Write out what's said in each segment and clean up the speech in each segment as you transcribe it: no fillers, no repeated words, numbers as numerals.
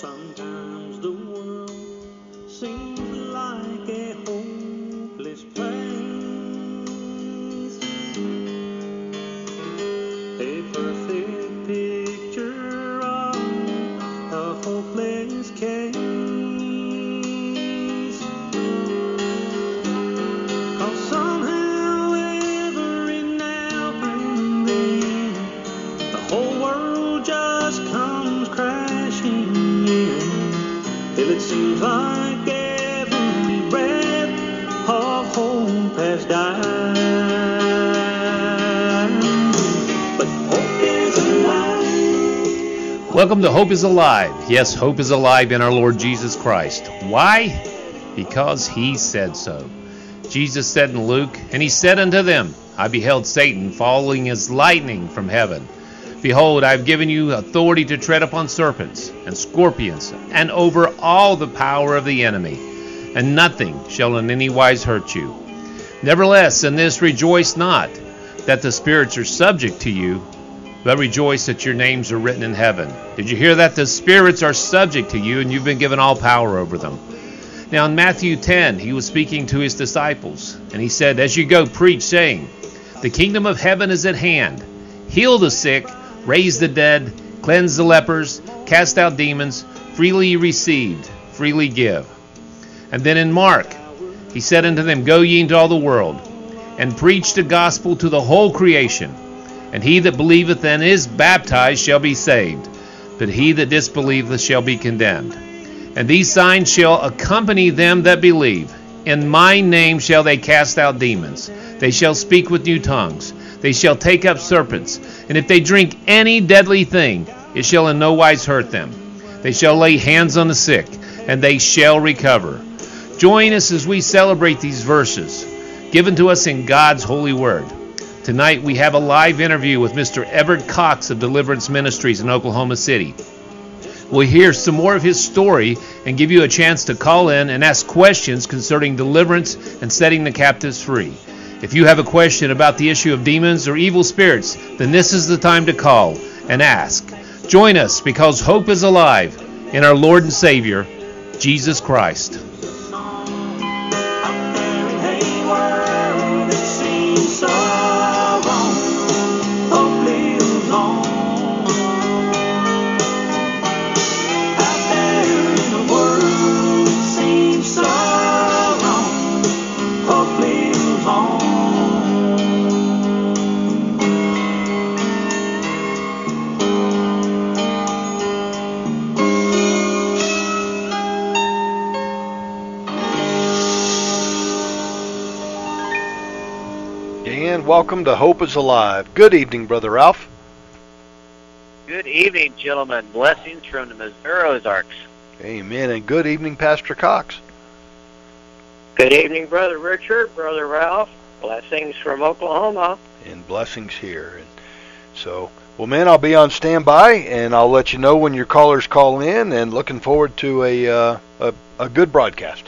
Sometimes the world seems like a hopeless place, a perfect picture of a hopeless case. 'Cause somehow every now and then the whole world just comes crashing in, till it seems like every breath of hope has died. But hope is alive. Welcome to Hope is Alive. Yes, hope is alive in our Lord Jesus Christ. Why? Because He said so. Jesus said in Luke, "And He said unto them, I beheld Satan falling as lightning from heaven. Behold, I have given you authority to tread upon serpents and scorpions, and over all the power of the enemy, and nothing shall in any wise hurt you. Nevertheless, in this rejoice not, that the spirits are subject to you, but rejoice that your names are written in heaven." Did you hear that? The spirits are subject to you, and you've been given all power over them. Now in Matthew 10, He was speaking to His disciples, and He said, "As you go, preach, saying, the kingdom of heaven is at hand. Heal the sick, raise the dead, cleanse the lepers, cast out demons. Freely you received, freely give." And then in Mark, He said unto them, "Go ye into all the world, and preach the gospel to the whole creation. And he that believeth and is baptized shall be saved, but he that disbelieveth shall be condemned. And these signs shall accompany them that believe. In my name shall they cast out demons. They shall speak with new tongues. They shall take up serpents. And if they drink any deadly thing, it shall in no wise hurt them. They shall lay hands on the sick, and they shall recover." Join us as we celebrate these verses given to us in God's holy word. Tonight we have a live interview with Mr. Everett Cox of Deliverance Ministries in Oklahoma City. We'll hear some more of his story and give you a chance to call in and ask questions concerning deliverance and setting the captives free. If you have a question about the issue of demons or evil spirits, then this is the time to call and ask. Join us, because hope is alive in our Lord and Savior, Jesus Christ. And welcome to Hope is Alive. Good evening, Brother Ralph. Good evening, gentlemen. Blessings from the Missouri Ozarks. Amen. And good evening, Pastor Cox. Good evening, Brother Richard, Brother Ralph. Blessings from Oklahoma. And blessings here. And so, well, man, I'll be on standby, and I'll let you know when your callers call in, and looking forward to a good broadcast.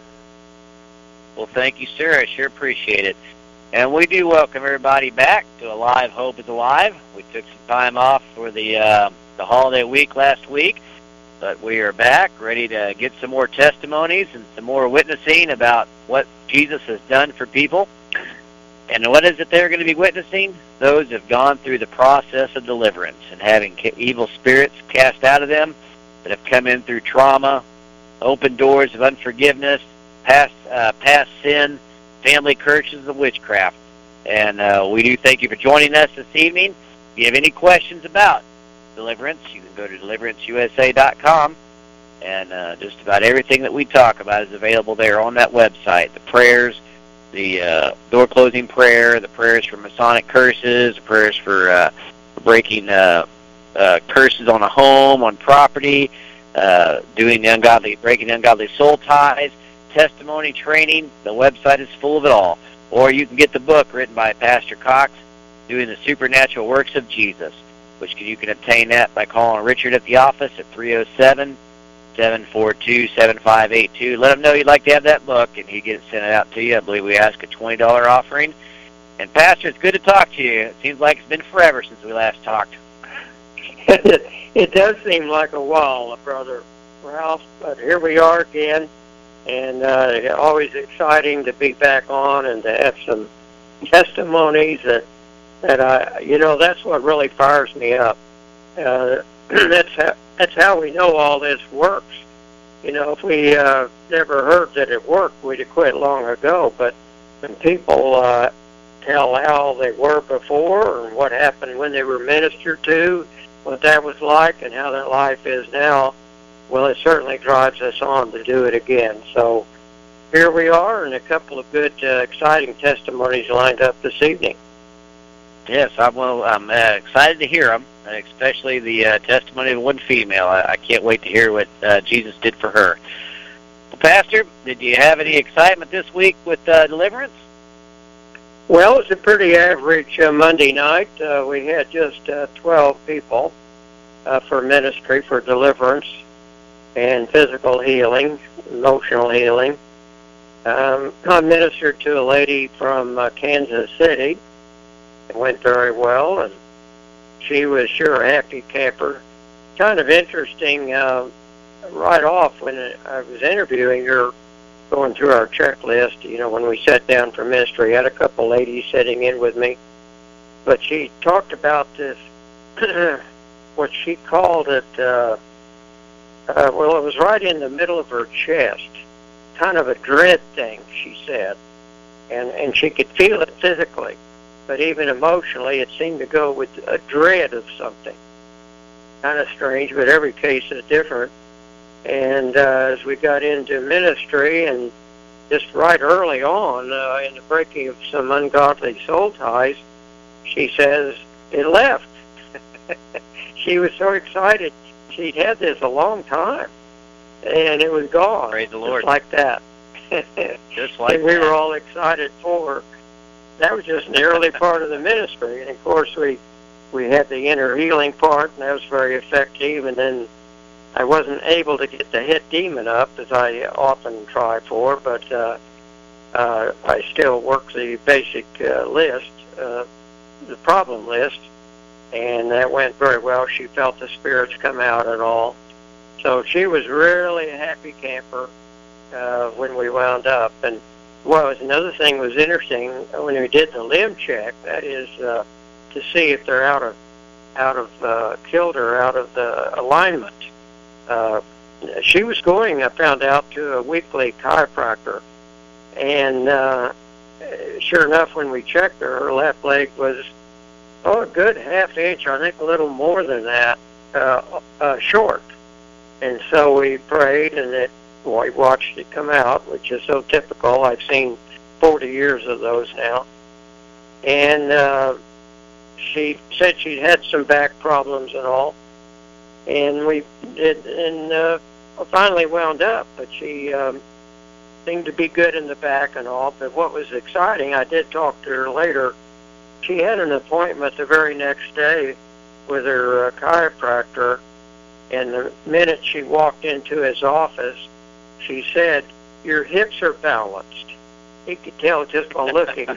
Well, thank you, sir. I sure appreciate it. And we do welcome everybody back to Alive, Hope is Alive. We took some time off for the holiday week last week, but we are back, ready to get some more testimonies and some more witnessing about what Jesus has done for people. And what is it they're going to be witnessing? Those who have gone through the process of deliverance and having evil spirits cast out of them, that have come in through trauma, open doors of unforgiveness, past sin, family curses of witchcraft. And we do thank you for joining us this evening. If you have any questions about deliverance, you can go to deliveranceusa.com, and just about everything that we talk about is available there on that website. The prayers, the door closing prayer, the prayers for Masonic curses, the prayers for breaking curses on a home, on property, breaking ungodly soul ties, testimony training. The website is full of it all. Or you can get the book written by Pastor Cox, Doing the Supernatural Works of Jesus, which you can obtain that by calling Richard at the office at 307-742-7582. Let him know you'd like to have that book, and he gets it sent out to you. I believe we ask a $20 offering. And Pastor, it's good to talk to you. It seems like it's been forever since we last talked. It does seem like a while, Brother Ralph. But here we are again, and always exciting to be back on and to have some testimonies that I, that's what really fires me up. That's how we know all this works. If we never heard that it worked, we'd have quit long ago. But when people tell how they were before and what happened when they were ministered to, what that was like and how their life is now, well, it certainly drives us on to do it again. So here we are, and a couple of good, exciting testimonies lined up this evening. Yes, I'm excited to hear them, especially the testimony of one female. I can't wait to hear what Jesus did for her. Well, Pastor, did you have any excitement this week with deliverance? Well, it's a pretty average Monday night. We had just 12 people for ministry, for deliverance and physical healing, emotional healing. I ministered to a lady from Kansas City. It went very well, and she was sure a happy camper. Kind of interesting, right off when I was interviewing her, going through our checklist, when we sat down for ministry, I had a couple ladies sitting in with me, but she talked about this, what she called it, well, it was right in the middle of her chest, kind of a dread thing, she said, and she could feel it physically, but even emotionally, it seemed to go with a dread of something. Kind of strange, but every case is different. And as we got into ministry, and just right early on, in the breaking of some ungodly soul ties, she says, it left. She was so excited. She'd had this a long time, and it was gone. Praise the Lord. Just like that. Just like and we that. were all excited for her. That was just in the early part of the ministry. And, of course, we had the inner healing part, and that was very effective. And then I wasn't able to get the hit demon up, as I often try for, but I still work the basic list, the problem list, and that went very well. She felt the spirits come out and all. So she was really a happy camper when we wound up. And well, another thing was interesting when we did the limb check. That is to see if they're out of kilter, out of the alignment. She was going, I found out, to a weekly chiropractor, and sure enough, when we checked her left leg was a good half inch, I think a little more than that, short. And so we prayed, and we watched it come out, which is so typical. I've seen 40 years of those now. And she said she'd had some back problems and all. And we did, and finally wound up. But she seemed to be good in the back and all. But what was exciting, I did talk to her later. She had an appointment the very next day with her chiropractor. And the minute she walked into his office, she said, "Your hips are balanced." He could tell just by looking.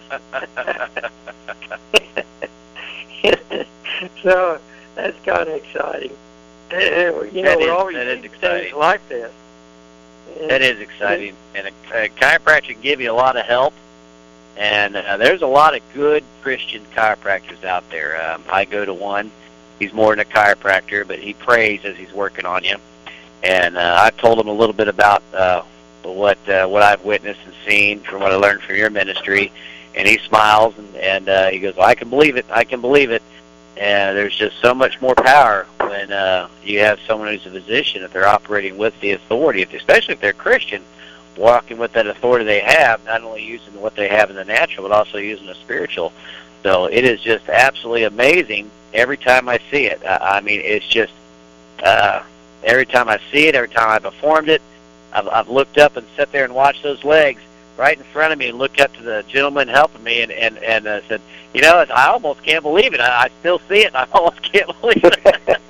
So that's kind of exciting. We're always doing things like this. That is exciting. And a chiropractor can give you a lot of help. And there's a lot of good Christian chiropractors out there. I go to one. He's more than a chiropractor, but he prays as he's working on you. And I've told him a little bit about what I've witnessed and seen from what I learned from your ministry. And he smiles and he goes, "I can believe it. I can believe it." And there's just so much more power when you have someone who's a physician, if they're operating with the authority, especially if they're Christian, walking with that authority they have, not only using what they have in the natural, but also using the spiritual. So it is just absolutely amazing every time I see it. I mean, it's just every time I see it, every time I performed it, I've looked up and sat there and watched those legs right in front of me and looked up to the gentleman helping me and said, I almost can't believe it. I still see it, and I almost can't believe it.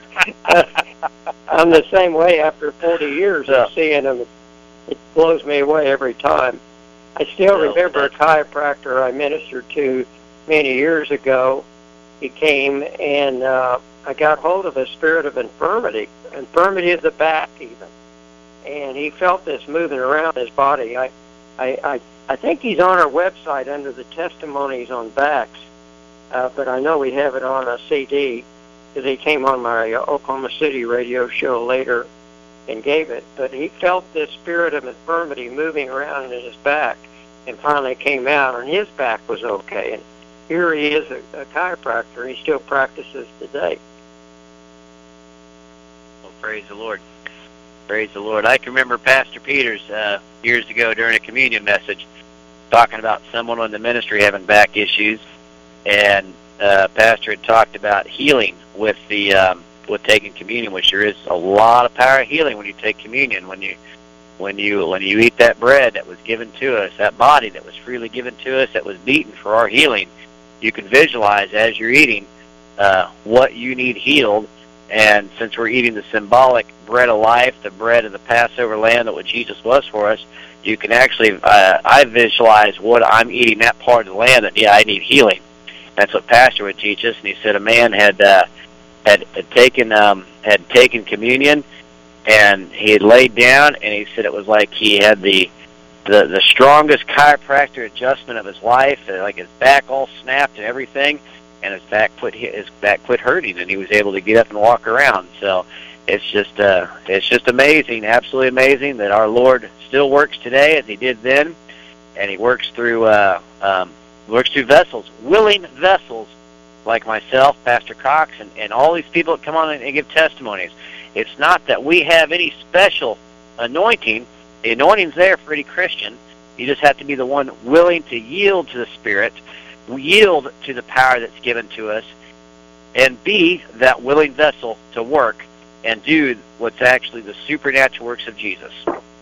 I'm the same way after 40 years of seeing them. It blows me away every time. I still remember a chiropractor I ministered to many years ago. He came, and I got hold of a spirit of infirmity infirmity of the back even. And he felt this moving around his body. I think he's on our website under the testimonies on backs, but I know we have it on a CD because he came on my Oklahoma City radio show later and gave it. But he felt this spirit of infirmity moving around in his back and finally came out, and his back was okay. And here he is, a chiropractor. He still practices today. Well, praise the Lord. Praise the Lord. I can remember Pastor Peters years ago during a communion message talking about someone in the ministry having back issues, and Pastor had talked about healing with the with taking communion, which there is a lot of power of healing when you take communion. When you eat that bread that was given to us, that body that was freely given to us, that was beaten for our healing, you can visualize as you're eating what you need healed. And since we're eating the symbolic bread of life, the bread of the Passover lamb that what Jesus was for us, you can actually, I visualize what I'm eating, that part of the lamb that, I need healing. That's what Pastor would teach us. And he said a man had taken communion, and he had laid down, and he said it was like he had the strongest chiropractor adjustment of his life, like his back all snapped and everything. And his back quit hurting, and he was able to get up and walk around. So it's just amazing, absolutely amazing that our Lord still works today as He did then, and He works through vessels, willing vessels like myself, Pastor Cox, and all these people that come on and give testimonies. It's not that we have any special anointing. The anointing's there for any Christian. You just have to be the one willing to yield to the Spirit, yield to the power that's given to us, and be that willing vessel to work and do what's actually the supernatural works of Jesus.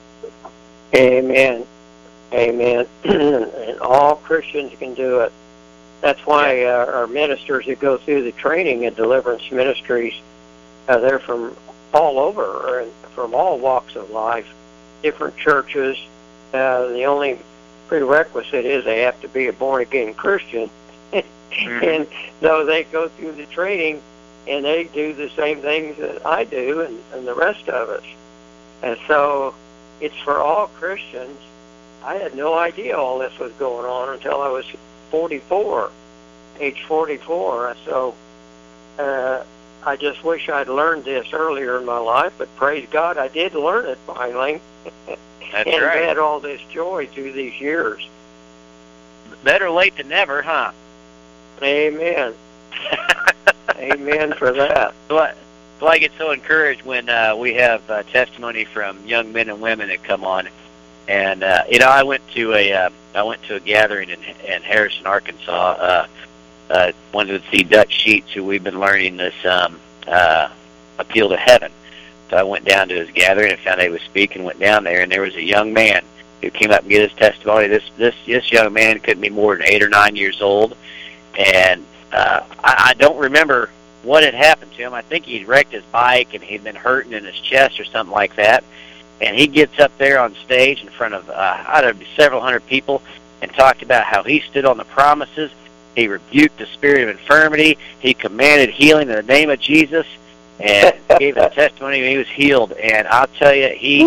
Amen. Amen. And all Christians can do it. That's why our ministers that go through the training in deliverance ministries, they're from all over, and from all walks of life, different churches. The only prerequisite is they have to be a born-again Christian. And so they go through the training, and they do the same things that I do and the rest of us. And so it's for all Christians. I had no idea all this was going on until I was 44, age 44. So I just wish I'd learned this earlier in my life, but praise God, I did learn it finally. That's and right. had all this joy through these years. Better late than never, huh? Amen. Amen for that. So I get so encouraged when we have testimony from young men and women that come on. And I went to a gathering in Harrison, Arkansas. Wanted to see Dutch Sheets, who we've been learning this appeal to heaven. So I went down to his gathering and found out he was speaking. Went down there, and there was a young man who came up and gave his testimony. This young man couldn't be more than 8 or 9 years old, and I don't remember what had happened to him. I think he'd wrecked his bike and he'd been hurting in his chest or something like that. And he gets up there on stage in front of several hundred people and talked about how he stood on the promises. He rebuked the spirit of infirmity. He commanded healing in the name of Jesus, and gave a testimony, and he was healed. And I'll tell you, he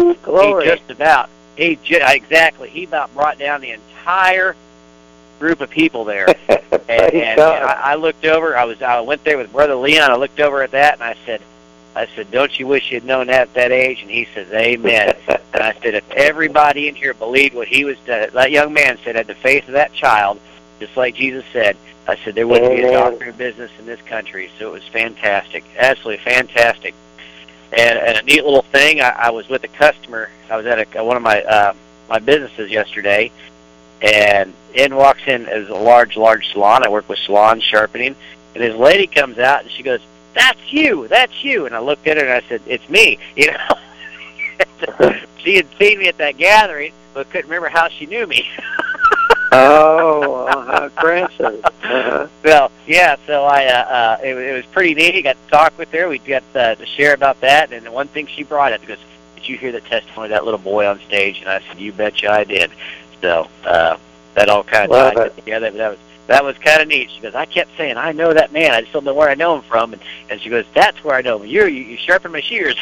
about brought down the entire group of people there. And I looked over. I went there with Brother Leon. I looked over at that, and I said, don't you wish you'd known that at that age? And he says, amen. And I said, if everybody in here believed what that young man said, had the faith of that child, just like Jesus said, I said, there wouldn't be a doctor in business in this country. So it was fantastic, absolutely fantastic. And a neat little thing, I was with a customer. I was at one of my businesses yesterday, and in walks in as a large salon. I work with salon sharpening, and this lady comes out, and she goes, that's you. And I looked at her, and I said, it's me. She had seen me at that gathering, but couldn't remember how she knew me. Branson. Well, yeah, so it was pretty neat. I got to talk with her. We got to share about that, and the one thing she brought up, because, did you hear the testimony of that little boy on stage? And I said, you betcha I did. So that all kind of tied together. But that was kind of neat. She goes, I kept saying, I know that man. I just don't know where I know him from. And she goes, that's where I know him. You sharpen my shears.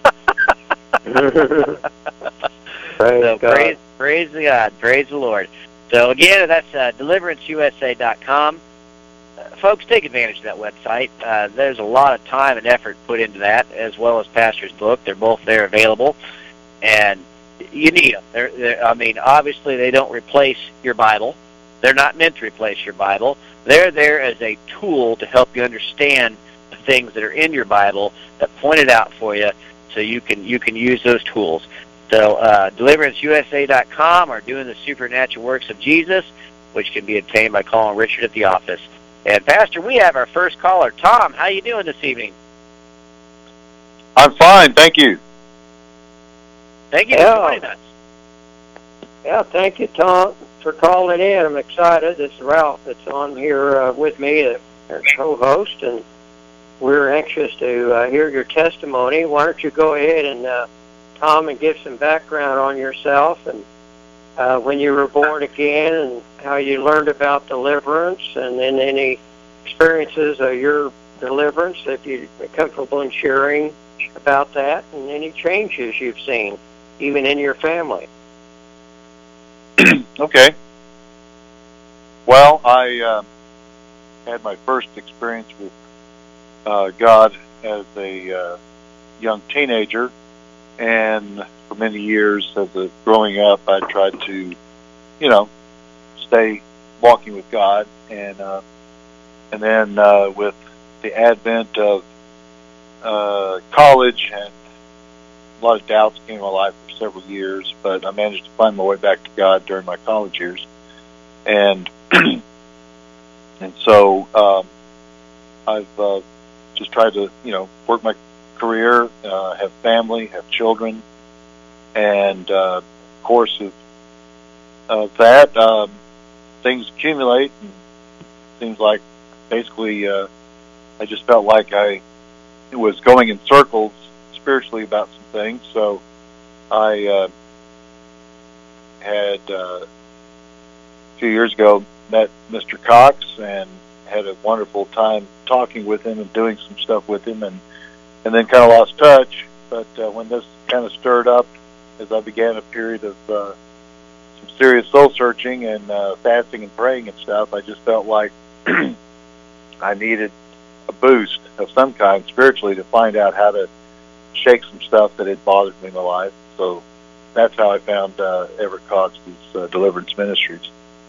Praise God. Praise the Lord. So, again, that's DeliveranceUSA.com. Folks, take advantage of that website. There's a lot of time and effort put into that, as well as Pastor's book. They're both there available, and you need them. I mean, obviously, they don't replace your Bible. They're not meant to replace your Bible. They're there as a tool to help you understand the things that are in your Bible that point it out for you, so you can use those tools. So, DeliveranceUSA.com or Doing the Supernatural Works of Jesus, which can be obtained by calling Richard at the office. And, Pastor, we have our first caller. Tom, how you doing this evening? I'm fine, thank you. Thank you for joining us. Yeah, thank you, Tom, for calling in. I'm excited. This is Ralph that's on here with me, our co-host, and we're anxious to hear your testimony. Why don't you go ahead and, Tom, and give some background on yourself and when you were born again and how you learned about deliverance, and then any experiences of your deliverance, if you're comfortable in sharing about that, and any changes you've seen, even in your family. Okay. Well, I had my first experience with God as a young teenager, and for many years growing up, I tried to, stay walking with God, and then with the advent of college, and a lot of doubts came in my life for several years, but I managed to find my way back to God during my college years, and so I've just tried to, work my career, have family, have children, and course of that, things accumulate, and it seems like basically I just felt like I was going in circles spiritually about some things. So I had a few years ago met Mr. Cox and had a wonderful time talking with him and doing some stuff with him, and then kind of lost touch. But when this kind of stirred up, as I began a period of some serious soul searching and fasting and praying and stuff, I just felt like I needed a boost of some kind spiritually to find out how to shake some stuff that had bothered me in my life. So that's how I found Everett Cox's Deliverance Ministries.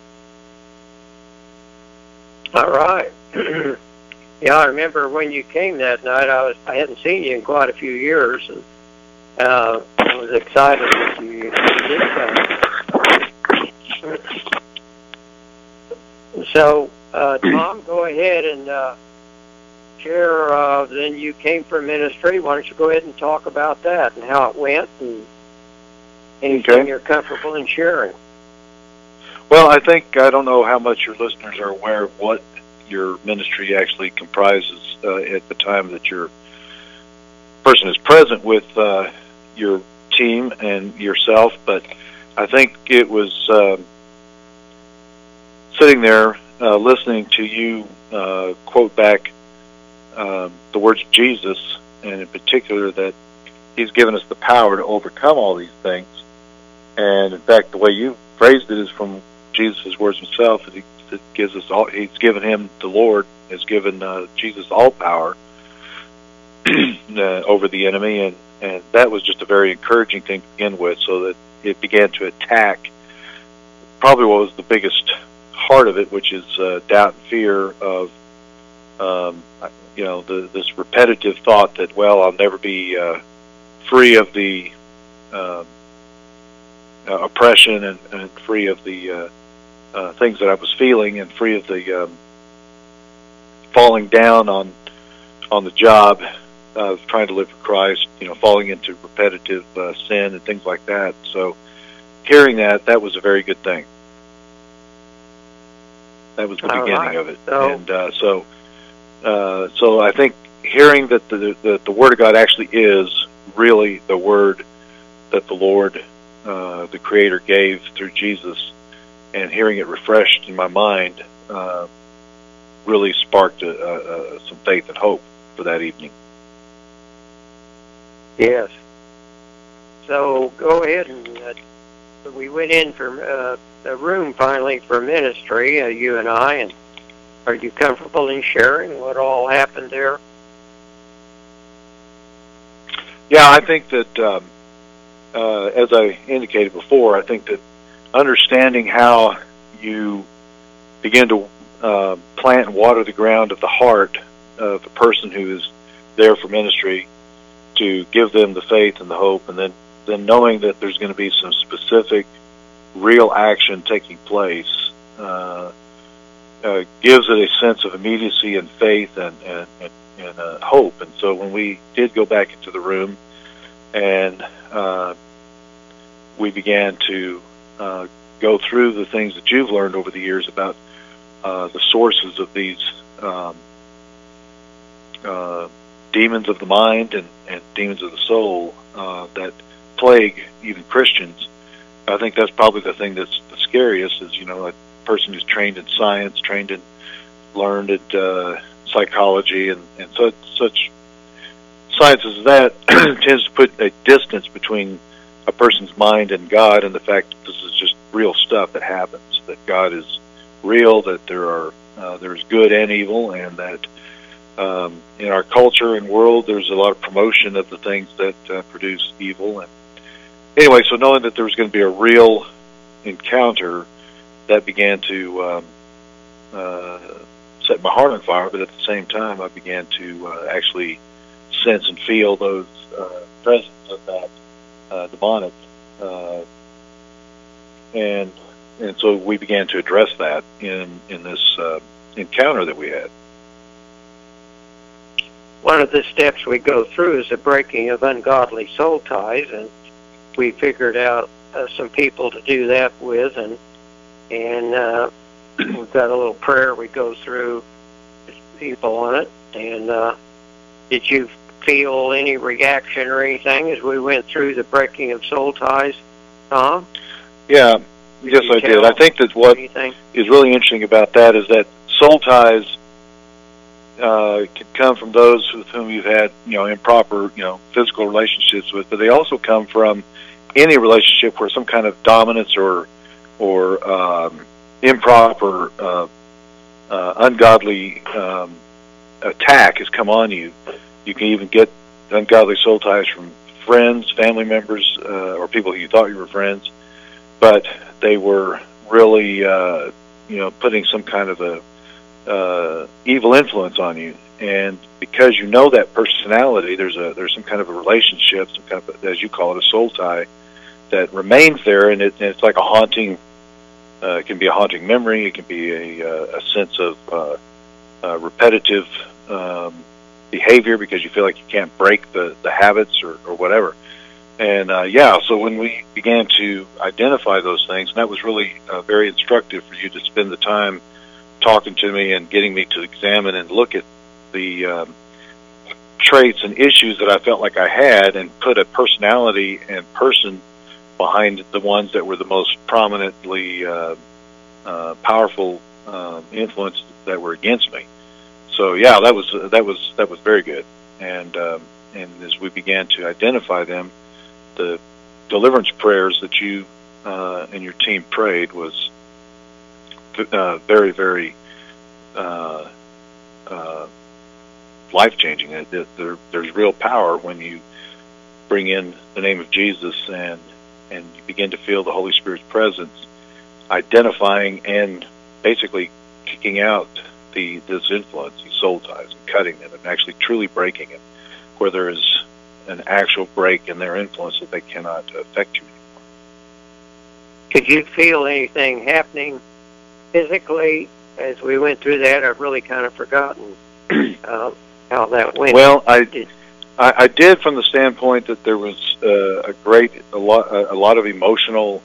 All right. Yeah, I remember when you came that night. I hadn't seen you in quite a few years, and I was excited that you did come. So, Tom, go ahead and share. Then you came for ministry. Why don't you go ahead and talk about that and how it went and anything you're comfortable in sharing? Well, I don't know how much your listeners are aware of what your ministry actually comprises at the time that your person is present with your team and yourself, but I think it was sitting there listening to you quote back the words of Jesus, and in particular that He's given us the power to overcome all these things. And in fact, the way you phrased it is from Jesus' words Himself. That He gives us all. He's given Him, the Lord has given Jesus all power over the enemy, and that was just a very encouraging thing to begin with. So that it began to attack probably what was the biggest heart of it, which is doubt and fear of this repetitive thought that, well, I'll never be free of the oppression and free of the things that I was feeling, and free of the falling down on the job of trying to live for Christ, falling into repetitive sin and things like that. So hearing that was a very good thing. That was the beginning of it. And so I think hearing that the Word of God actually is really the Word that the Lord, the Creator, gave through Jesus, and hearing it refreshed in my mind really sparked some faith and hope for that evening. Yes. So go ahead and we went in for a room finally for ministry, you and I, and are you comfortable in sharing what all happened there? Yeah, I think that, as I indicated before, I think that understanding how you begin to plant and water the ground of the heart of the person who is there for ministry, to give them the faith and the hope, and then knowing that there's going to be some specific real action taking place, gives it a sense of immediacy and faith and hope. And so when we did go back into the room and we began to go through the things that you've learned over the years about the sources of these demons of the mind and demons of the soul that plague even Christians, I think that's probably the thing that's the scariest is, a person who's trained in science, learned at psychology, and such sciences as that tends to put a distance between a person's mind and God, and the fact that this is just real stuff that happens, that God is real, that there's good and evil, and that in our culture and world there's a lot of promotion of the things that produce evil. And anyway, so knowing that there was going to be a real encounter, that began to set my heart on fire, but at the same time I began to actually sense and feel those presence of that demonic, and so we began to address that in this encounter that we had. One of the steps we go through is the breaking of ungodly soul ties, and we figured out some people to do that with, and we've got a little prayer we go through with people on it. And did you feel any reaction or anything as we went through the breaking of soul ties, Tom? Yeah, yes, I did. I think that what is really interesting about that is that soul ties can come from those with whom you've had, improper, physical relationships with, but they also come from any relationship where some kind of dominance or improper, ungodly attack has come on you. You can even get ungodly soul ties from friends, family members, or people who you thought you were friends, but they were really, putting some kind of a evil influence on you. And because you know that personality, there's some kind of a relationship, some kind of, as you call it, a soul tie that remains there, and it's like a haunting. It can be a haunting memory. It can be a sense of repetitive behavior because you feel like you can't break the habits or whatever. And so when we began to identify those things, and that was really very instructive for you to spend the time talking to me and getting me to examine and look at the traits and issues that I felt like I had, and put a personality and person behind the ones that were the most prominently powerful influence that were against me. So yeah, that was very good. And as we began to identify them, the deliverance prayers that you and your team prayed was very, very life-changing. There's real power when you bring in the name of Jesus and you begin to feel the Holy Spirit's presence, identifying and basically kicking out this influence, these soul ties, and cutting them, and actually truly breaking it, where there is an actual break in their influence that they cannot affect you anymore. Could you feel anything happening physically as we went through that? I've really kind of forgotten how that went. Well, I did, from the standpoint that there was a lot of emotional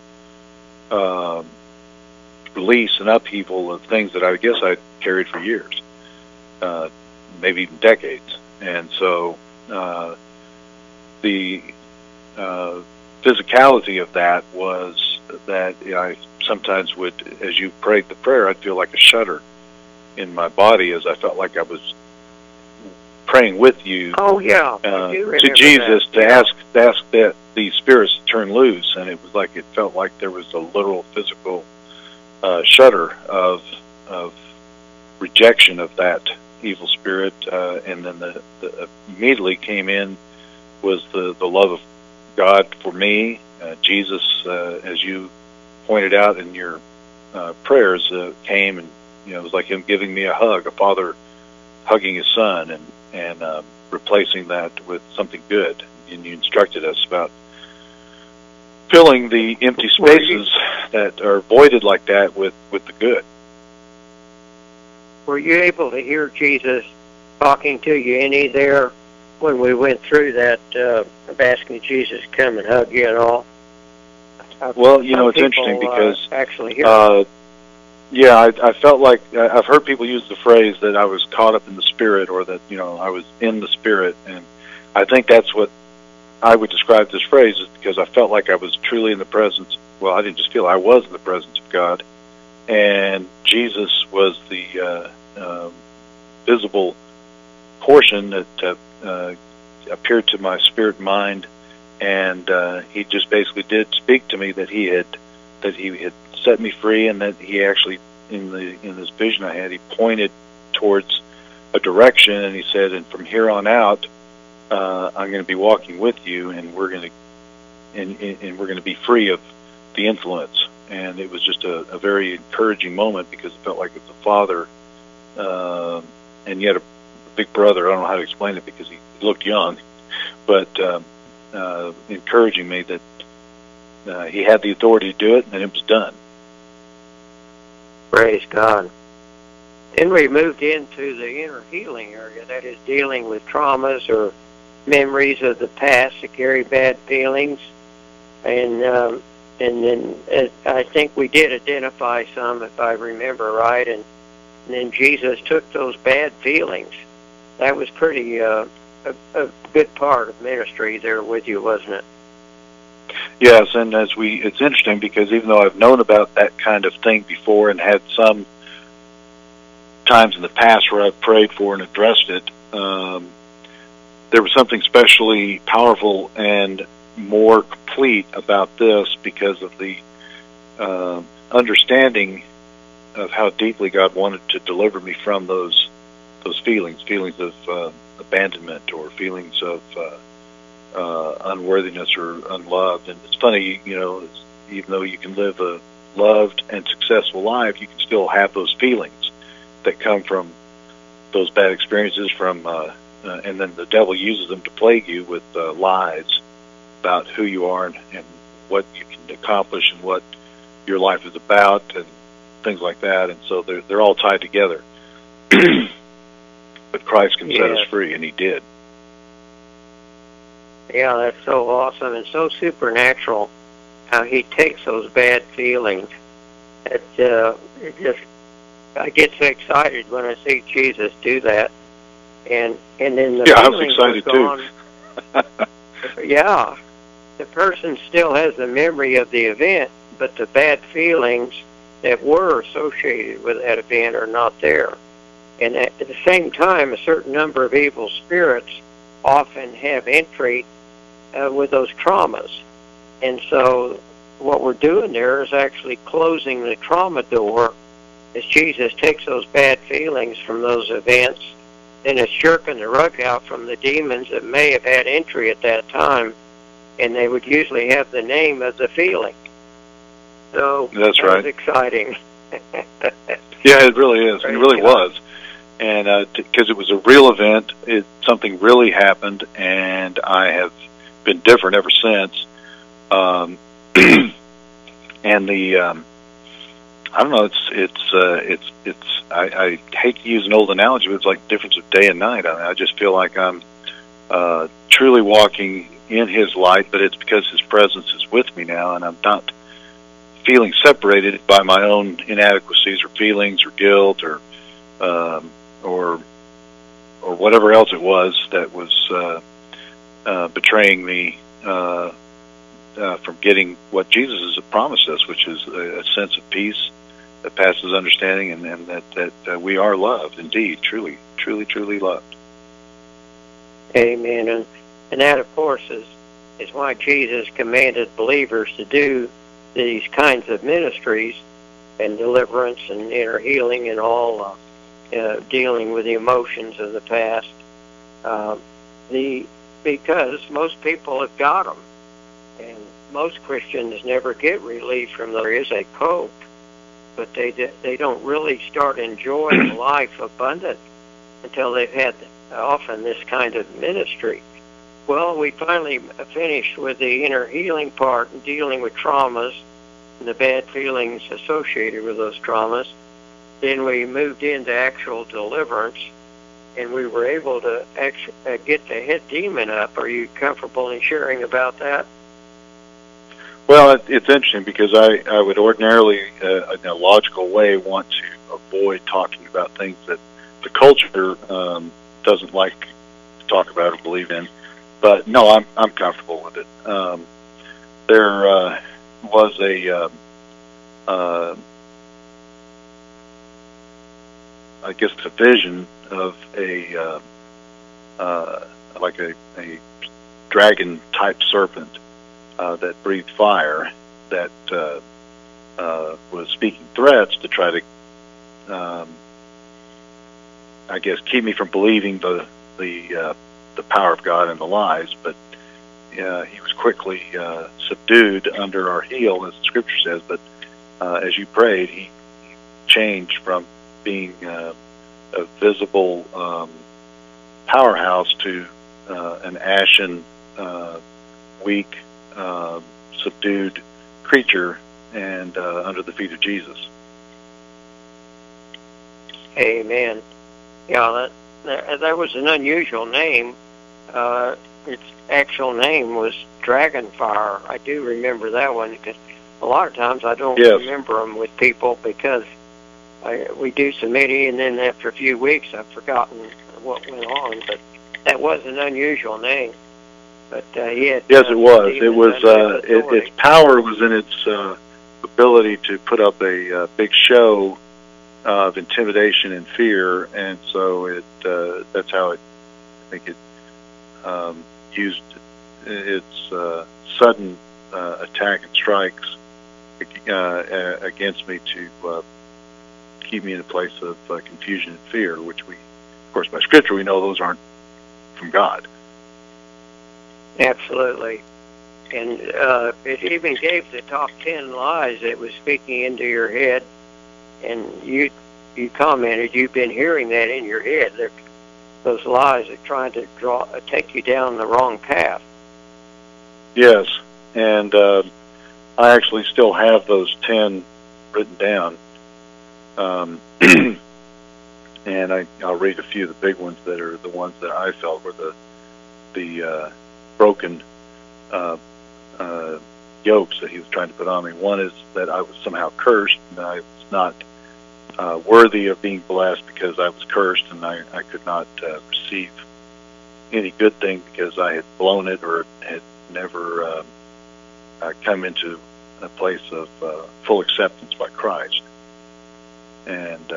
release and upheaval of things that I guess I'd carried for years, maybe even decades. And so the physicality of that was that I sometimes would, as you prayed the prayer, I'd feel like a shudder in my body as I felt like I was praying with you. Oh yeah, I do remember to Jesus that. to ask that these spirits to turn loose, and it was like it felt like there was a literal physical shudder of rejection of that evil spirit, and then the immediately came in was the love of God for me. Jesus, as you pointed out in your prayers, came, and it was like him giving me a hug, a father hugging his son, and replacing that with something good. And you instructed us about filling the empty spaces that are voided like that with the good. Were you able to hear Jesus talking to you any there when we went through that of asking Jesus to come and hug you and all? Well, it's interesting because actually hear I felt like I've heard people use the phrase that I was caught up in the Spirit, or that I was in the Spirit, and I think that's what I would describe this phrase, is because I felt like I was truly in the presence. Well, I didn't just feel, I was in the presence of God, and Jesus was the visible portion that appeared to my spirit and mind, and he just basically did speak to me that he had set me free, and that he actually, in this vision I had, he pointed towards a direction, and he said, and from here on out, I'm going to be walking with you, and we're going to be free of the influence. And it was just a very encouraging moment, because it felt like it was a father, and yet a big brother. I don't know how to explain it, because he looked young, but encouraging me that he had the authority to do it, and it was done. Praise God. Then we moved into the inner healing area, that is dealing with traumas or memories of the past that carry bad feelings, and then I think we did identify some, if I remember right, and then Jesus took those bad feelings. That was pretty a good part of ministry there with you, wasn't it? Yes, and it's interesting, because even though I've known about that kind of thing before, and had some times in the past where I've prayed for and addressed it, there was something especially powerful and more complete about this, because of the understanding of how deeply God wanted to deliver me from those feelings of abandonment, or feelings of unworthiness or unloved. And it's funny, even though you can live a loved and successful life, you can still have those feelings that come from those bad experiences, and then the devil uses them to plague you with lies about who you are, and what you can accomplish, and what your life is about, and things like that. And so they're all tied together. But Christ can set us free, and he did. Yeah, that's so awesome and so supernatural, how he takes those bad feelings. I get so excited when I see Jesus do that, and then the I was excited too. Yeah, the person still has the memory of the event, but the bad feelings that were associated with that event are not there. And at the same time, a certain number of evil spirits often have entry with those traumas. And so what we're doing there is actually closing the trauma door as Jesus takes those bad feelings from those events, and it's jerking the rug out from the demons that may have had entry at that time, and they would usually have the name of the feeling. So that's right. Was exciting. Yeah, it really is. It really was. And because it was a real event, something really happened, and I have been different ever since. And I don't know. I hate to use an old analogy, but it's like the difference of day and night. I just feel like I'm truly walking in His light, but it's because His presence is with me now, and I'm not feeling separated by my own inadequacies or feelings or guilt or whatever else it was that was betraying me from getting what Jesus has promised us, which is a sense of peace that passes understanding, and that we are loved, indeed, truly loved. Amen. And that, of course, is why Jesus commanded believers to do these kinds of ministries and deliverance and inner healing and all dealing with the emotions of the past. Because most people have got them, and most Christians never get relief from them. There is a cope, but they don't really start enjoying life abundant until they've had often this kind of ministry. Well, we finally finished with the inner healing part and dealing with traumas and the bad feelings associated with those traumas. Then we moved into actual deliverance, and we were able to get the head demon up. Are you comfortable in sharing about that? Well, it's interesting because I would ordinarily, in a logical way, want to avoid talking about things that the culture doesn't like to talk about or believe in. But no, I'm comfortable with it. There was I guess a vision of like a dragon type serpent that breathed fire, that was speaking threats to try to I guess keep me from believing the power of God and the lies. But he was quickly subdued under our heel, as the Scripture says. But as you prayed, he changed from being a visible powerhouse to an ashen, weak, subdued creature, and under the feet of Jesus. Amen. Yeah, that was an unusual name. Its actual name was Dragonfire. I do remember that one, because a lot of times I don't remember them with people, because we do so many, and then after a few weeks I've forgotten what went on. But that was an unusual name. But he had, yes, it was. It was. Its power was in its ability to put up a big show of intimidation and fear, and so that's how I think it used its sudden attack and strikes against me to keep me in a place of confusion and fear, which we, of course, by Scripture, we know those aren't from God. Absolutely. And it even gave the top 10 lies that was speaking into your head, and you commented you've been hearing that in your head. Those lies are trying to take you down the wrong path. Yes, and I actually still have those 10 written down. And I'll read a few of the big ones that are the ones that I felt were the broken yokes that he was trying to put on me. One is that I was somehow cursed, and I was not worthy of being blessed because I was cursed, and I could not receive any good thing because I had blown it or had never come into a place of full acceptance by Christ. And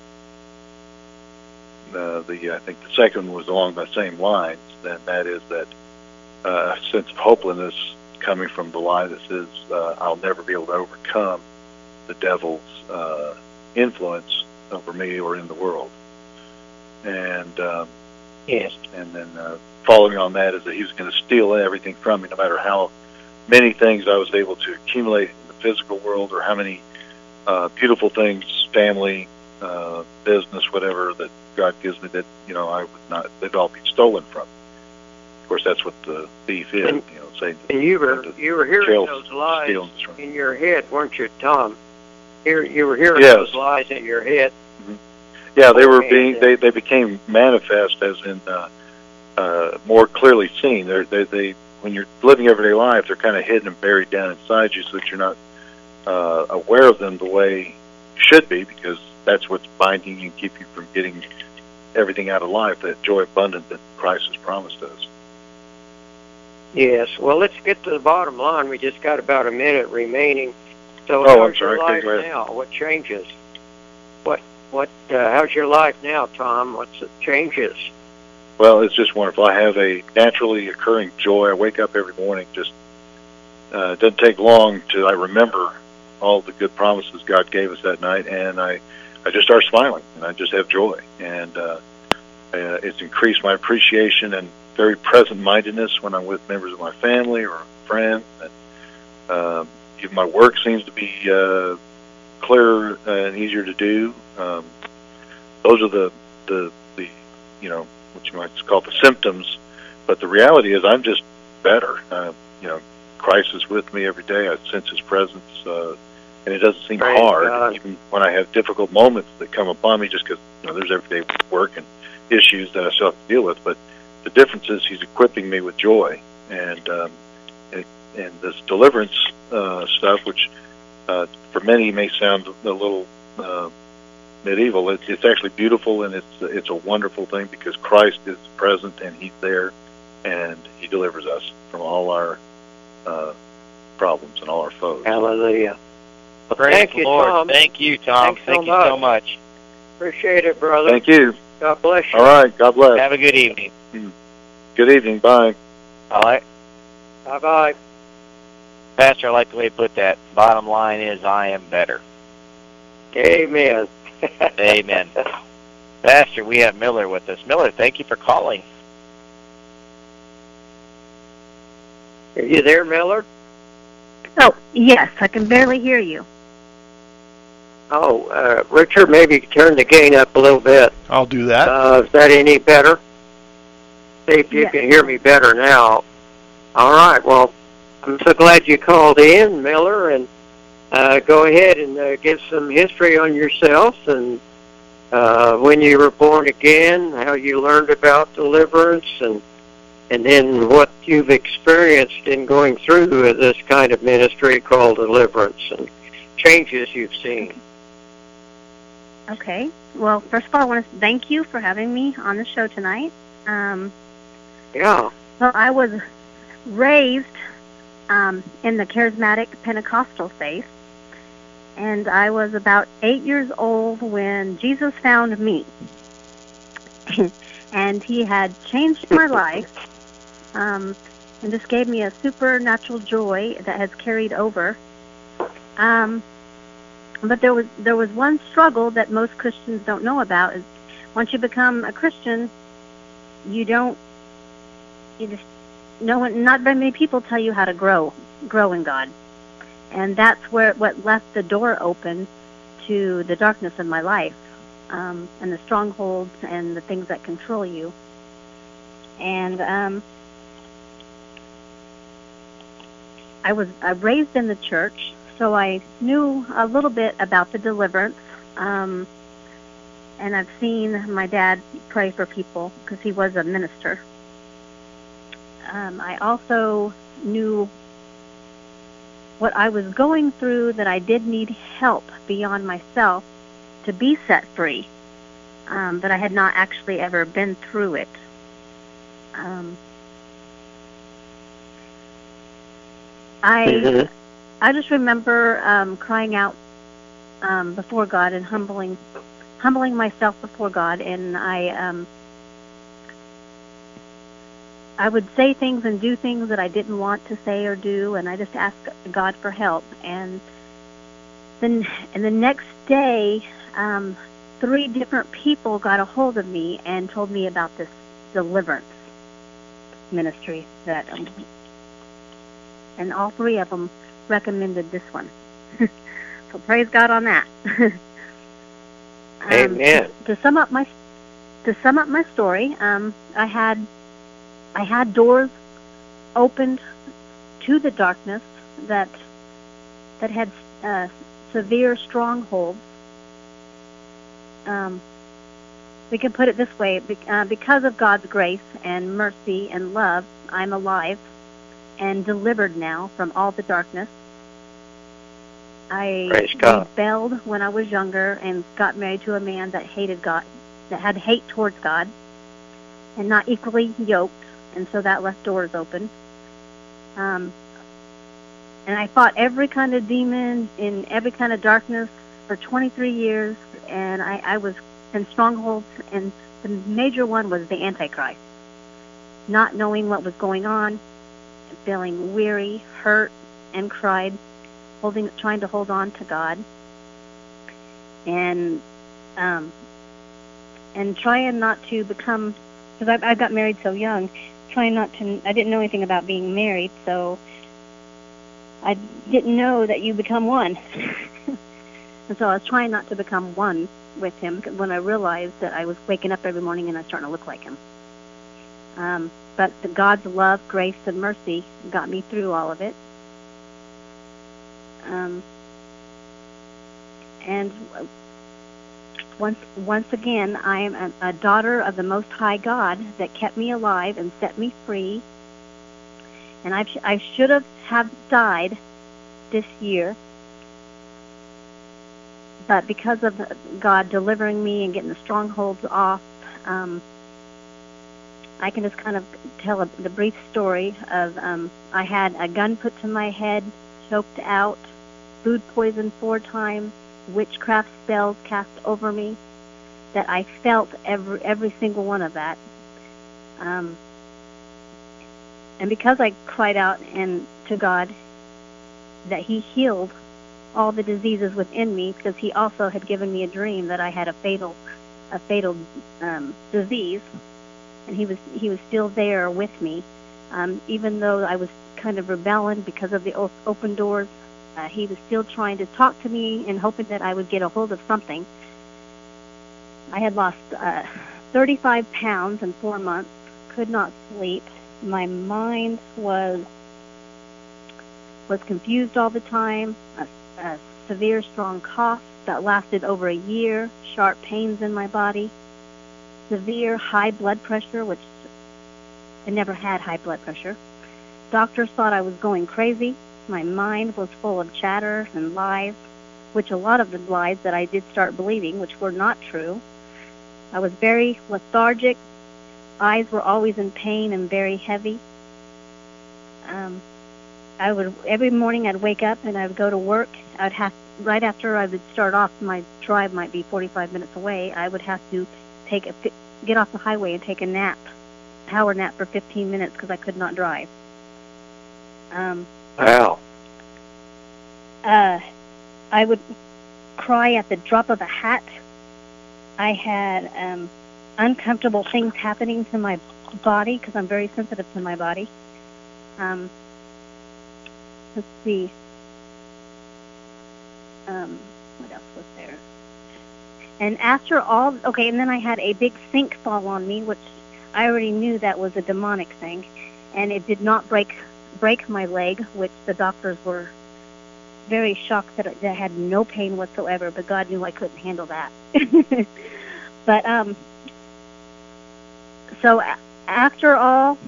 I think the second was along the same lines, and that is that a sense of hopelessness coming from the lie that says I'll never be able to overcome the devil's influence over me or in the world. And yes. And then following on that is that he was going to steal everything from me, no matter how many things I was able to accumulate in the physical world, or how many beautiful things, family, business, whatever that God gives me, that I would not. They'd all be stolen from me. Of course, that's what the thief is. Saying. And you were hearing those lies in your head, weren't you, Tom? You were hearing those lies in your head. Mm-hmm. Yeah, they were they became manifest, as in more clearly seen. They when you're living everyday life, they're kind of hidden and buried down inside you, so that you're not aware of them the way you should be, because that's what's binding you and keep you from getting everything out of life, that joy abundant that Christ has promised us. Yes. Well, let's get to the bottom line. We just got about a minute remaining. So Oh, I'm how's sorry. your Okay, life go ahead. now? What changes? How's your life now, Tom? What's the changes? Well, it's just wonderful. I have a naturally occurring joy. I wake up every morning. Just it doesn't take long till I remember all the good promises God gave us that night, and I just start smiling, and I just have joy. And it's increased my appreciation and very present-mindedness when I'm with members of my family or friends. And even my work seems to be clearer and easier to do. Those are the what you might call the symptoms, but the reality is I'm just better. Christ is with me every day. I sense His presence, and it doesn't seem Praise hard, God. even when I have difficult moments that come upon me, just because there's everyday work and issues that I still have to deal with. But the difference is He's equipping me with joy, and this deliverance stuff, which for many may sound a little medieval. It's actually beautiful, and it's a wonderful thing because Christ is present and He's there, and He delivers us from all our problems and all our foes. Hallelujah. Well, Praise thank the you, Lord. Tom. Thank you, Tom. Thanks Thank so you so much. Appreciate it, brother. Thank you. God bless you. All right. God bless. Have a good evening. Good evening. Bye. All right. Bye-bye. Pastor, I like the way you put that. Bottom line is I am better. Amen. Amen. Pastor, we have Miller with us. Miller, thank you for calling. Are you there, Miller? Oh, yes, I can barely hear you. Oh, Richard, maybe turn the gain up a little bit. I'll do that. Is that any better? See if you Yes. can hear me better now. All right. Well, I'm so glad you called in, Miller, and go ahead and give some history on yourself and when you were born again, how you learned about deliverance, and then what you've experienced in going through this kind of ministry called deliverance and changes you've seen. Okay. Well, first of all, I want to thank you for having me on the show tonight. Yeah. Well, I was raised in the charismatic Pentecostal faith, and I was about 8 years old when Jesus found me. And He had changed my life and just gave me a supernatural joy that has carried over. But there was one struggle that most Christians don't know about. Is once you become a Christian, not very many people tell you how to grow in God. And that's what left the door open to the darkness in my life, and the strongholds and the things that control you. And I was raised in the church, so I knew a little bit about the deliverance. And I've seen my dad pray for people because he was a minister. I also knew what I was going through, that I did need help beyond myself to be set free, but I had not actually ever been through it. I just remember crying out before God and humbling myself before God, and I would say things and do things that I didn't want to say or do, and I just asked God for help. And then the next day, 3 different people got a hold of me and told me about this deliverance ministry and all 3 of them recommended this one. So praise God on that. Amen. To sum up my story, I had doors opened to the darkness that had severe strongholds. We can put it this way: because of God's grace and mercy and love, I'm alive and delivered now from all the darkness. I rebelled when I was younger and got married to a man that hated God, that had hate towards God, and not equally yoked, and so that left doors open. And I fought every kind of demon in every kind of darkness for 23 years, and I was in strongholds, and the major one was the Antichrist. Not knowing what was going on, feeling weary, hurt, and cried, trying to hold on to God, and trying not to become, because I got married so young, I didn't know anything about being married, so I didn't know that you become one. And so I was trying not to become one with him when I realized that I was waking up every morning and I was starting to look like him. But God's love, grace, and mercy got me through all of it. And once again, I am a daughter of the Most High God that kept me alive and set me free. And I should have died this year, but because of God delivering me and getting the strongholds off, I can just kind of tell the brief story of I had a gun put to my head, choked out, food poisoned 4 times, witchcraft spells cast over me, that I felt every single one of that. And because I cried out to God that He healed all the diseases within me, because He also had given me a dream that I had a fatal disease, and He was still there with me, even though I was kind of rebelling because of the open doors. He was still trying to talk to me and hoping that I would get a hold of something. I had lost 35 pounds in 4 months, could not sleep. My mind was confused all the time, a severe, strong cough that lasted over a year, sharp pains in my body, severe high blood pressure, which I never had high blood pressure. Doctors thought I was going crazy. My mind was full of chatter and lies, which a lot of the lies that I did start believing, which were not true. I was very lethargic. Eyes were always in pain and very heavy. Every morning I'd wake up and I would go to work. Right after I would start off, my drive might be 45 minutes away, I would have to get off the highway and take a power nap for 15 minutes because I could not drive. Wow. I would cry at the drop of a hat. I had uncomfortable things happening to my body because I'm very sensitive to my body. Let's see. What else was there? And after all, and then I had a big sink fall on me, which I already knew that was a demonic thing, and it did not break my leg, which the doctors were very shocked that I had no pain whatsoever, but God knew I couldn't handle that. But so after all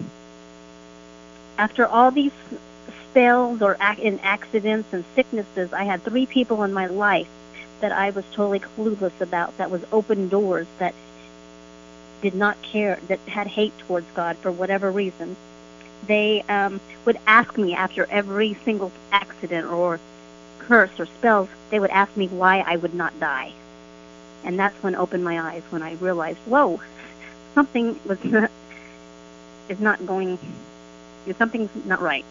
these spells or in accidents and sicknesses, I had 3 people in my life that I was totally clueless about, that was open doors, that did not care, that had hate towards God for whatever reason. They would ask me after every single accident or curse or spells, they would ask me why I would not die. And that's when opened my eyes, when I realized, whoa, something's not right.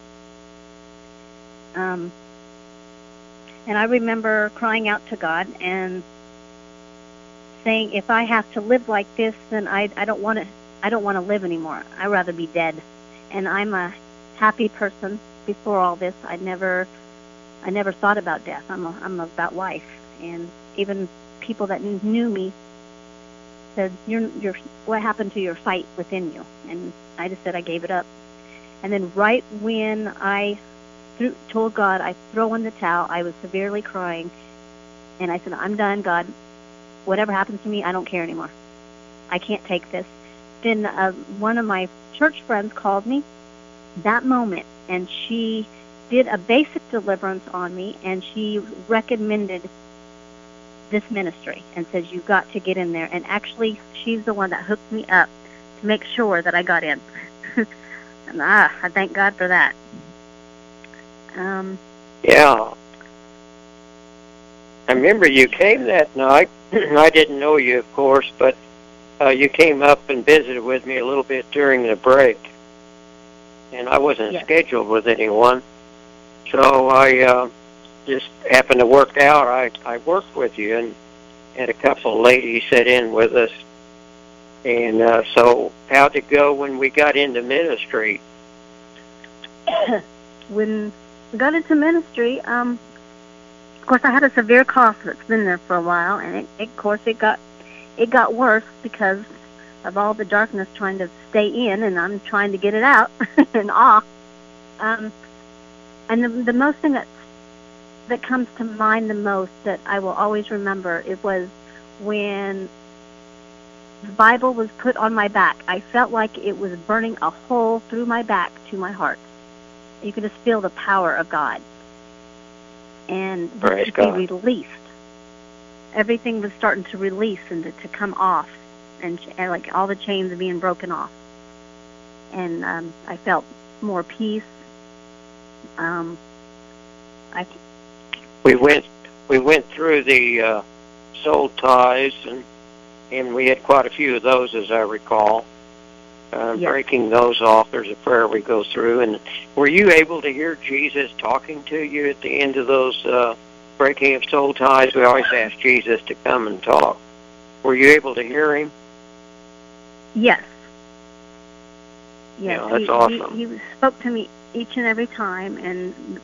And I remember crying out to God and saying, if I have to live like this, then I don't want to live anymore. I'd rather be dead. And I'm a happy person. Before all this, I never thought about death. I'm about life. And even people that knew me said, "You're what happened to your fight within you?" And I just said I gave it up. And then right when I told God I throw in the towel, I was severely crying, and I said, "I'm done, God. Whatever happens to me, I don't care anymore. I can't take this." Then one of my church friends called me that moment, and she did a basic deliverance on me, and she recommended this ministry and says, "You've got to get in there." And actually, she's the one that hooked me up to make sure that I got in. And I thank God for that. Yeah. I remember you came that night. I didn't know you, of course, but you came up and visited with me a little bit during the break. And I wasn't Yes. scheduled with anyone. So I just happened to work out. I worked with you and had a couple of ladies sit in with us. And so how'd it go when we got into ministry? When we got into ministry, of course, I had a severe cough that's been there for a while, and of course it got worse because of all the darkness trying to stay in, and I'm trying to get it out and off. And the most thing that comes to mind the most that I will always remember, it was when the Bible was put on my back. I felt like it was burning a hole through my back to my heart. You could just feel the power of God. And Praise to God. be released. Everything was starting to release and to come off, and like all the chains being broken off. And I felt more peace. We went through the soul ties, and we had quite a few of those, as I recall. Yes. Breaking those off, there's a prayer we go through. And were you able to hear Jesus talking to you at the end of those breaking of soul ties? We always ask Jesus to come and talk. Were you able to hear him? Yes. Yes. Yeah, that's awesome. He spoke to me each and every time, and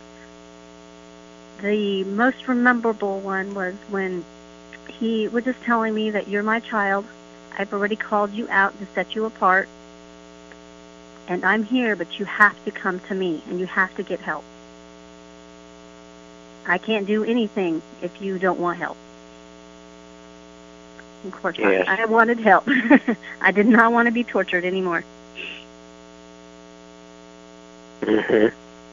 the most memorable one was when he was just telling me that you're my child. I've already called you out to set you apart, and I'm here, but you have to come to me, and you have to get help. I can't do anything if you don't want help. Of course, Yes. I wanted help. I did not want to be tortured anymore. Mm-hmm.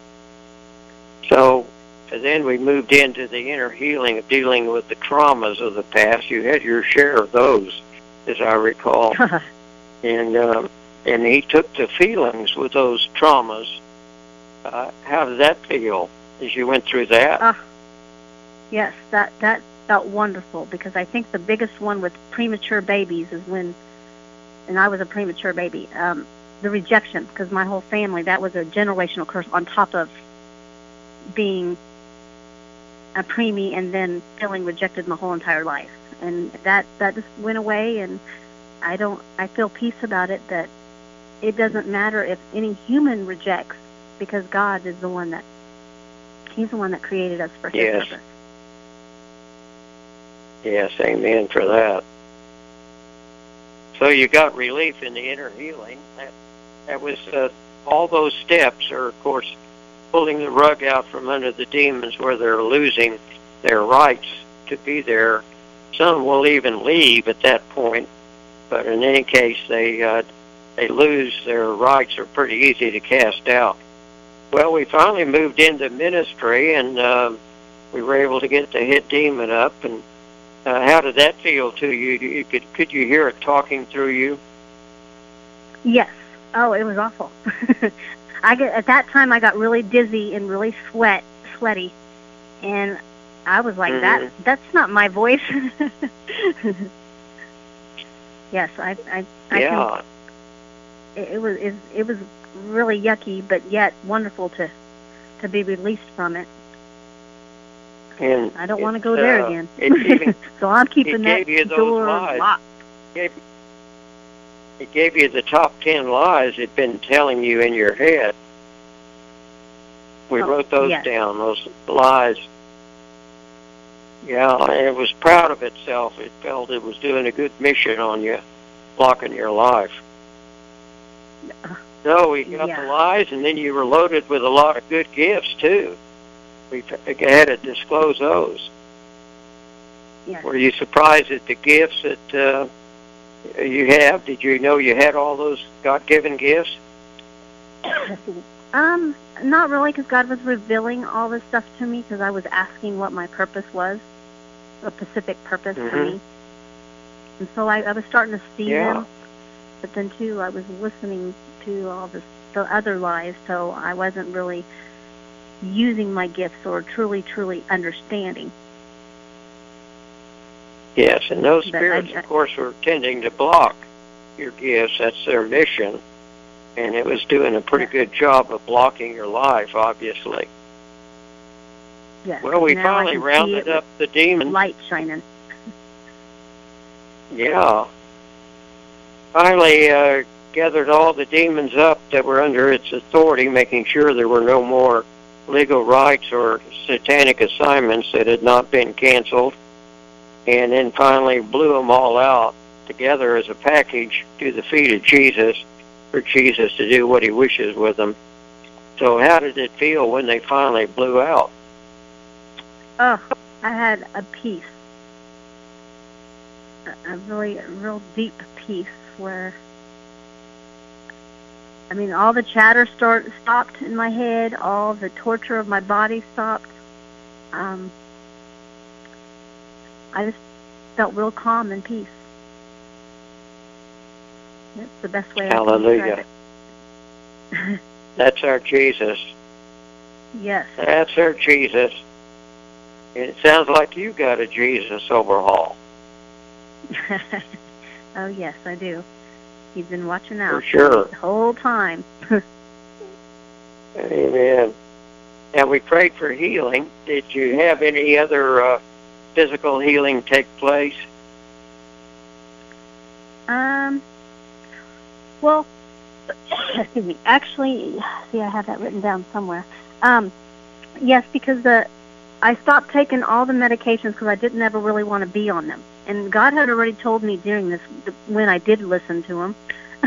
So then we moved into the inner healing of dealing with the traumas of the past. You had your share of those, as I recall. And he took the feelings with those traumas. How did that feel as you went through that? Yes, that felt wonderful, because I think the biggest one with premature babies is when, and I was a premature baby, the rejection, because my whole family, that was a generational curse on top of being a preemie and then feeling rejected my whole entire life. And that just went away, and I feel peace about it, that it doesn't matter if any human rejects, because God is the one that, he's the one that created us for his Yes. purpose. Yes, amen for that. So you got relief in the inner healing. That was all those steps are, of course, pulling the rug out from under the demons where they're losing their rights to be there. Some will even leave at that point, but in any case, they lose their rights. Are pretty easy to cast out. Well, we finally moved into ministry, and we were able to get the hit demon up. And how did that feel to you? Could you hear it talking through you? Yes. Oh, it was awful. At that time, I got really dizzy and really sweaty, and I was like, Mm-hmm. that's not my voice. Yes, I Yeah. it was really yucky, but yet wonderful to be released from it. And I don't want to go there again. Even, So I'm keeping that gave you those door lies. locked. It gave you the top 10 lies it'd been telling you in your head. We wrote those yes. down, those lies. Yeah, and it was proud of itself. It felt it was doing a good mission on you, blocking your life. So we got the lies, and then you were loaded with a lot of good gifts, too. We had to disclose those. Yes. Were you surprised at the gifts that you have? Did you know you had all those God-given gifts? Not really, because God was revealing all this stuff to me, because I was asking what my purpose was, a specific purpose for me. And so I was starting to see them, but then too I was listening to all the other lies, so I wasn't really using my gifts or truly understanding. Yes, and those But spirits, of course, were tending to block your gifts. That's their mission. And it was doing a pretty good job of blocking your life, obviously. Yes. Well, we now finally I can rounded see it up the demons. light shining. Yeah. Finally gathered all the demons up that were under its authority, making sure there were no more legal rights or satanic assignments that had not been canceled, and then finally blew them all out together as a package to the feet of Jesus for Jesus to do what he wishes with them. So how did it feel when they finally blew out? Oh, I had a peace. A real deep peace where, I mean, all the chatter stopped in my head, all the torture of my body stopped. I just felt real calm and peace. That's the best way I can Hallelujah. describe it. That's our Jesus. Yes. That's our Jesus. It sounds like you got a Jesus overhaul. Oh, yes, I do. He's been watching out For sure. the whole time. Amen. And we prayed for healing. Did you have any other physical healing take place? Well, excuse me. Actually, see, I have that written down somewhere. Yes, because I stopped taking all the medications because I didn't ever really want to be on them. And God had already told me during this, when I did listen to him,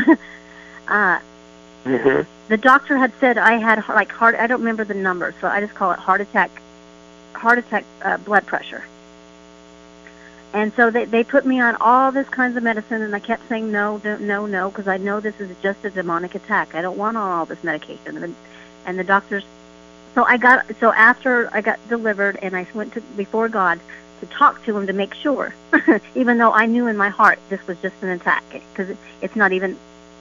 the doctor had said I had like heart. I don't remember the number, so I just call it heart attack blood pressure. And so they put me on all this kinds of medicine, and I kept saying no, because I know this is just a demonic attack. I don't want all this medication. And the doctors. So after I got delivered, and I went before God to talk to him to make sure, even though I knew in my heart this was just an attack, because it's not even.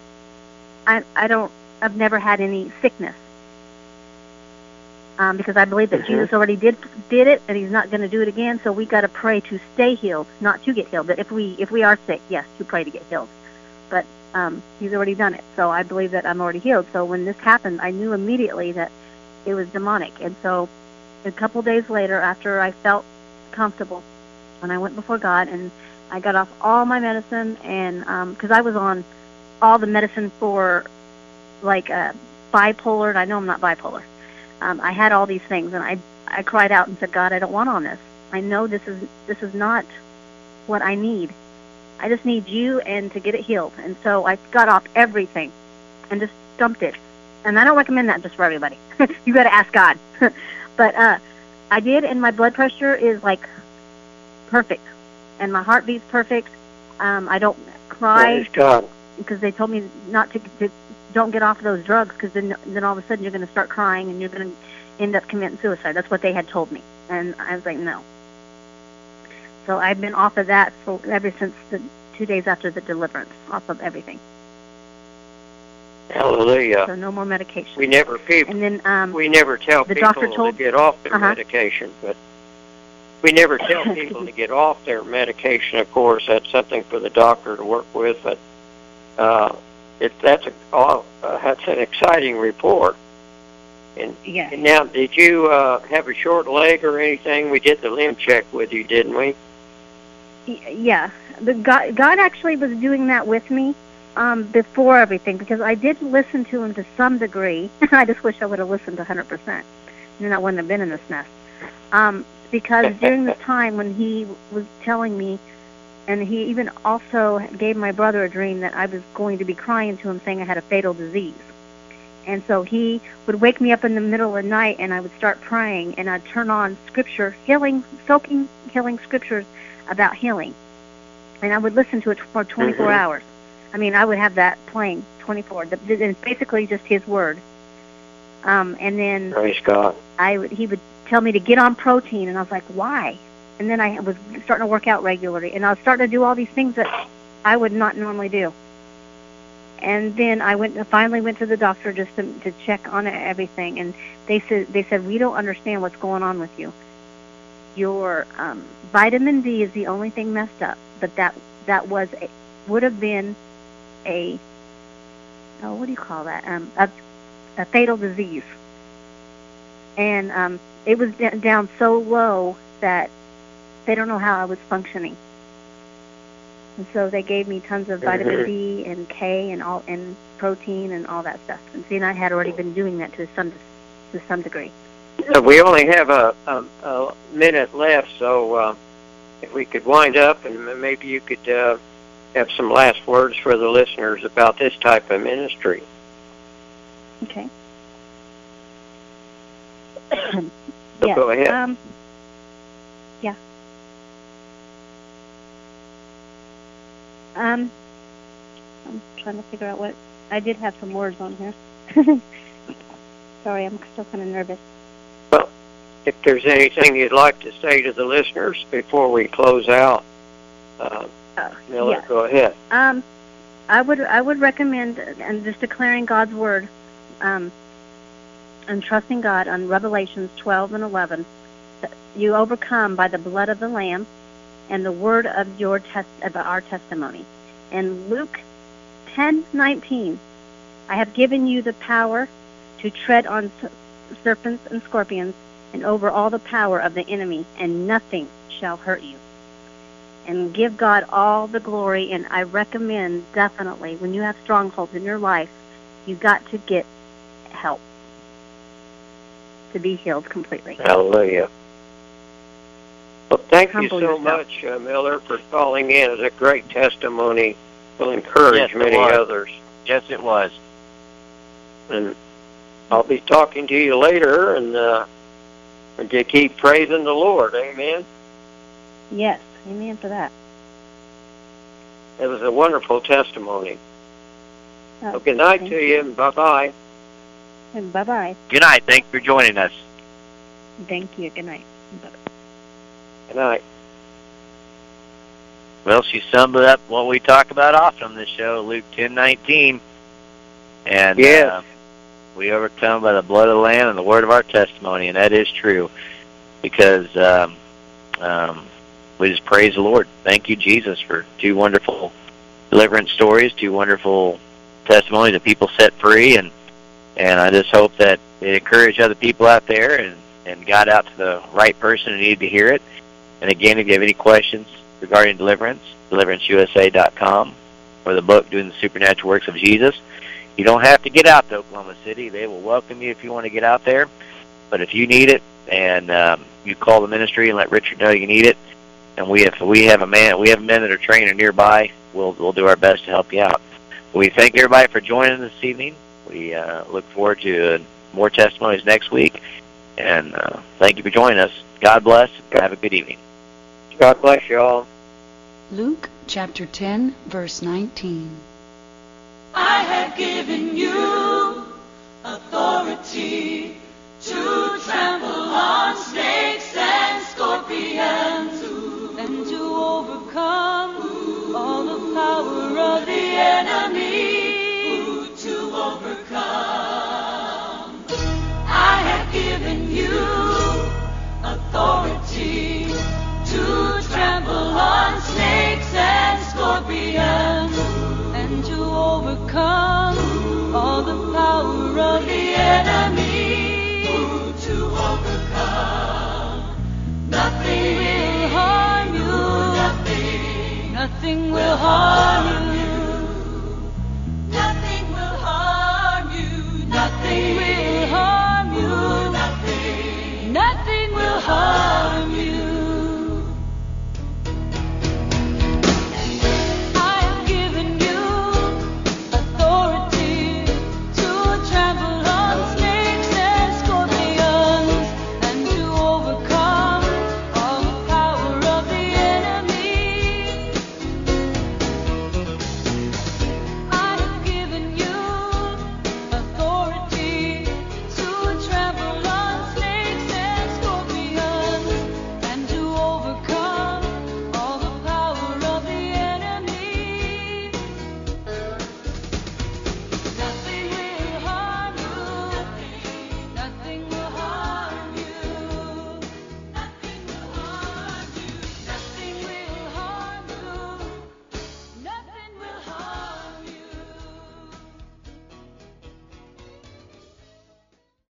I've never had any sickness. Because I believe that Jesus already did it, and he's not going to do it again. So we got to pray to stay healed, not to get healed. But if we are sick, yes, to pray to get healed. But he's already done it, so I believe that I'm already healed. So when this happened, I knew immediately that it was demonic. And so a couple days later, after I felt comfortable, when I went before God, and I got off all my medicine, and because I was on all the medicine for like bipolar, and I know I'm not bipolar. I had all these things, and I cried out and said, God, I don't want on this. I know this is not what I need. I just need you and to get it healed. And so I got off everything and just dumped it. And I don't recommend that just for everybody. You got to ask God. But I did, and my blood pressure is like perfect, and my heartbeat's perfect. I don't cry because they told me not to don't get off those drugs, because then all of a sudden you're going to start crying and you're going to end up committing suicide. That's what they had told me, and I was like, no. So I've been off of that ever since the 2 days after the deliverance, off of everything. Hallelujah. So no more medication. We never tell people to get off their medication, but we never tell people to get off their medication. Of course, that's something for the doctor to work with, but that's an exciting report. And now, did you have a short leg or anything? We did the limb check with you, didn't we? Yeah. God actually was doing that with me before everything, because I did listen to him to some degree. I just wish I would have listened 100%. And then I wouldn't have been in this mess. Because during this time when he was telling me, and he even also gave my brother a dream that I was going to be crying to him saying I had a fatal disease. And so he would wake me up in the middle of the night, and I would start praying, and I'd turn on scripture, healing scriptures about healing. And I would listen to it for 24 hours. I mean, I would have that playing 24. It's basically just his word. And then praise God. He would tell me to get on protein, and I was like, why? And then I was starting to work out regularly, and I was starting to do all these things that I would not normally do. And then I finally went to the doctor just to check on everything, and they said we don't understand what's going on with you. Your vitamin D is the only thing messed up, but that would have been what do you call that? A fatal disease. And it was down so low that they don't know how I was functioning. And so they gave me tons of vitamin D and K and protein and all that stuff. And see, and I had already been doing that to some degree. We only have a minute left, so if we could wind up, and maybe you could have some last words for the listeners about this type of ministry. Okay. So yes. go ahead. Yeah. I'm trying to figure out what I did have some words on here. Sorry, I'm still kind of nervous. Well, if there's anything you'd like to say to the listeners before we close out, Miller, yes. Go ahead. I would recommend and just declaring God's word, and trusting God on Revelations 12 and 11. That you overcome by the blood of the Lamb and the word of our testimony. And Luke 10:19, I have given you the power to tread on serpents and scorpions and over all the power of the enemy, and nothing shall hurt you. And give God all the glory. And I recommend definitely, when you have strongholds in your life, you've got to get help to be healed completely. Hallelujah. Well, thank you Humble so yourself. much, Miller, for calling in. It's a great testimony. Will encourage many others. Yes, it was. And I'll be talking to you later, and to keep praising the Lord. Amen. Yes, amen for that. It was a wonderful testimony. So good night to you, and bye-bye. And bye-bye. Good night. Thanks for joining us. Thank you. Good night. Bye-bye. Good night. Well, she summed up what we talk about often on this show, Luke 10:19. And Yes. we overcome by the blood of the Lamb and the word of our testimony, and that is true. Because we just praise the Lord. Thank you, Jesus, for 2 wonderful deliverance stories, 2 wonderful testimonies of people set free, and I just hope that it encouraged other people out there and got out to the right person who needed to hear it. And again, if you have any questions regarding deliverance, deliveranceusa.com, or the book, Doing the Supernatural Works of Jesus. You don't have to get out to Oklahoma City. They will welcome you if you want to get out there. But if you need it, and you call the ministry and let Richard know you need it, and we have men that are trained nearby, we'll do our best to help you out. We thank everybody for joining this evening. We look forward to more testimonies next week, and thank you for joining us. God bless. Have a good evening. God bless you all. Luke chapter 10, verse 19. I have given you authority to trample on snakes and scorpions and to overcome all the power of the enemy. To overcome. I have given you authority to trample on snakes and scorpions and to overcome all the power of the enemy. To overcome. Nothing will harm you. Nothing will harm you.